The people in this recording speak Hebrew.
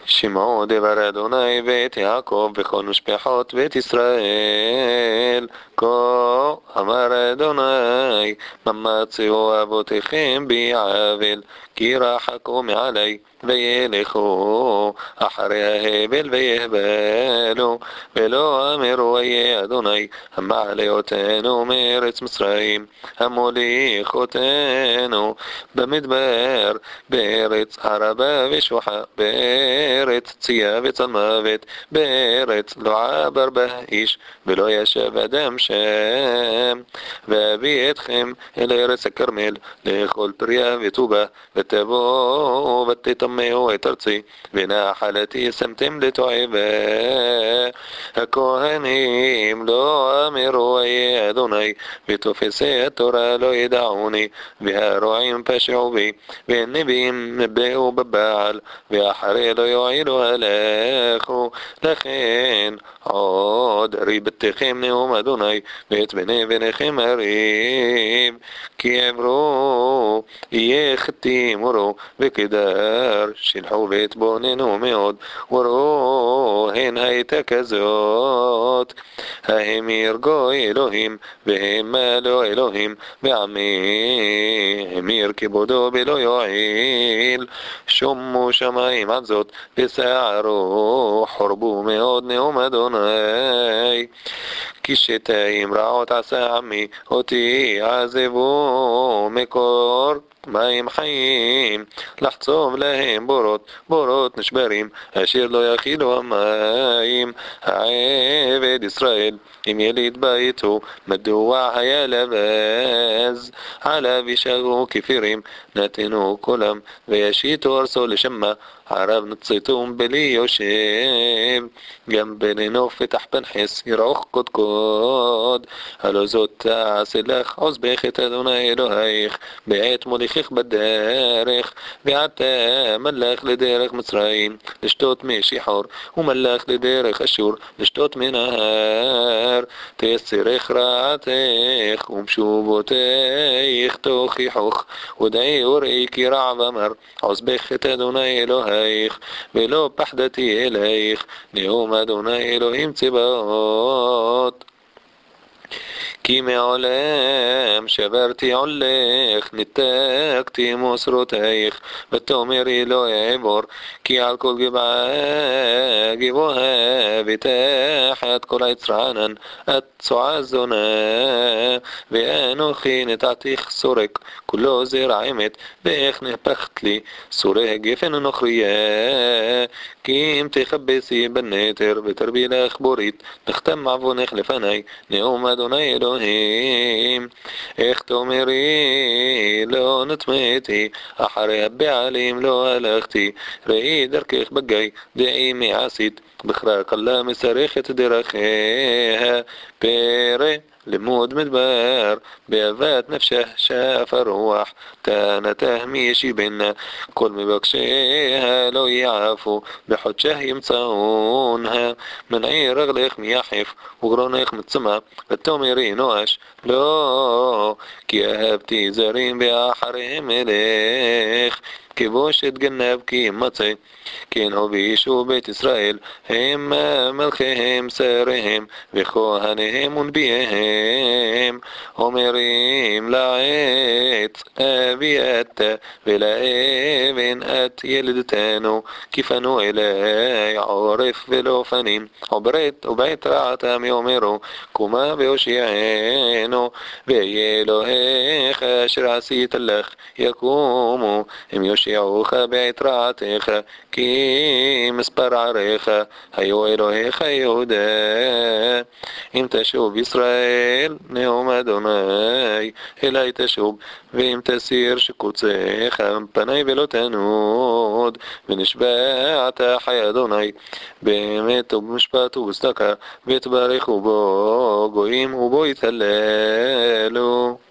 שמעו דבר אדוני ואת יעקב וכל משפחות בית ישראל. כה אמר אדוני, מה מצאו אבותיכם בי עוול, כי רחקו מעלי וילכו אחרי ההבל ויהבלו, ולא אמרו איה אדוני המעלה אותנו מארץ מצרים, המוליך אותנו במדבר, בארץ ערבה ושוחה, בארץ צייה וצלמוות, בארץ לא עבר בה איש ולא ישב אדם שם. ואביא אתכם אל ארץ הכרמל לאכול פריה וטובה, ותבואו ותטמאו את ארצי, ונחלתי שמתם לתועבה. הכהנים לא אמרו איה אדוני, ותופסי התורה לא ידעוני, והרועים פשעו בי, והנביאים נבאו בבעל, ואחרי לא יועילו הלכו. לכן עוד ריבתכם נאום אדוני, ואת בני בניכם אריב, כי עברו יהיה חטים ורו וקדר, שלחו והתבוננו מאוד, וראו הן הייתה כזאת, ההמיר גוי אלוהים והמה לא אלוהים, ועמי המיר כבודו בלא יועיל. שומו שמיים עד זאת וסערו, חורבו מאוד נאום אדוני. כי שתיים רעות עשה עמי, אותי עזבו מקור מים חיים, לחצוב להם בורות, בורות נשברים, אשר לא יכילו המים. העבד ישראל, אם יליד ביתו, מדוע היה לבז? עליו ישארו כפירים, נתנו כולם, וישיתו ארצו לשמה, ערב נצאתום בלי יושב. גם בנוף ותח פנחס ירעוך קודקוד, הלא זאת תעשה לך עוזבך את אדוני אלוהיך בעת מוליכך בדרך. ועתה מלך לדרך מצרים לשתות מי שיחור, ומלך לדרך אשור לשתות מנהר. תסרך רעתך ומשובותיך תוכיחוך, ודעי וראי כי רע ואמר עוזבך את אדוני אלוהיך, ולא פחדתי אלייך, נאום אדוני אלוהים צבאות. כי מעולם שברתי עולך, ניתקתי מוסרותייך, ותאמרי לא אעבור, כי על כל גבעה גבוהה ותחת כל עץ רענן את צועה זונה. ואנוכי נטעתיך סורק כולו זרע אמת, ואיך נהפכת לי סורי גפן ונוכריה. כי אם תכבסי בנתר ותרבי לך בורית, נחתם עוונך לפני, נאום אדוני אלוהים. איך תאמרי לא נטמאתי, אחרי הבעלים לא הלכתי, ראי דרכך בגיא, דעי מעשית, בחרה קלה מסרכת דרכיה. פרא לימוד מדבר, באהבת נפשה שאף הרוח, תנתה מי ישיבנה, כל מבקשיה לא יעפו, בחודשה ימצאונה. מנעי רגלך מיחף, וגרונך מצמא, ותאמרי נואש לא, כי אהבתי זרים ואחריהם אלך. כבושת גנב כי מצא, כן הובישו בית ישראל, הם מלכיהם שריהם, וכהניהם ונביאיהם. אומרים לעץ אבי אתה, ולאבן את ילדתנו, כי פנו אלי עורף ולא פנים, ובעת רעתם יאמרו קומה והושיענו. ויהיה אלוהיך אשר עשית לך יקומו, הם יושיעוך בעת רעתך, כי מספר עריך היו אלוהיך יהודה. אם תשוב ישראל נאום אדוני אלי תשוב, ואם תסיר שקוציך פני ולא תנוד, ונשבעת חי אדוני באמת ובמשפט ובצדקה, ותברכו בו גויים ובו יתהללו.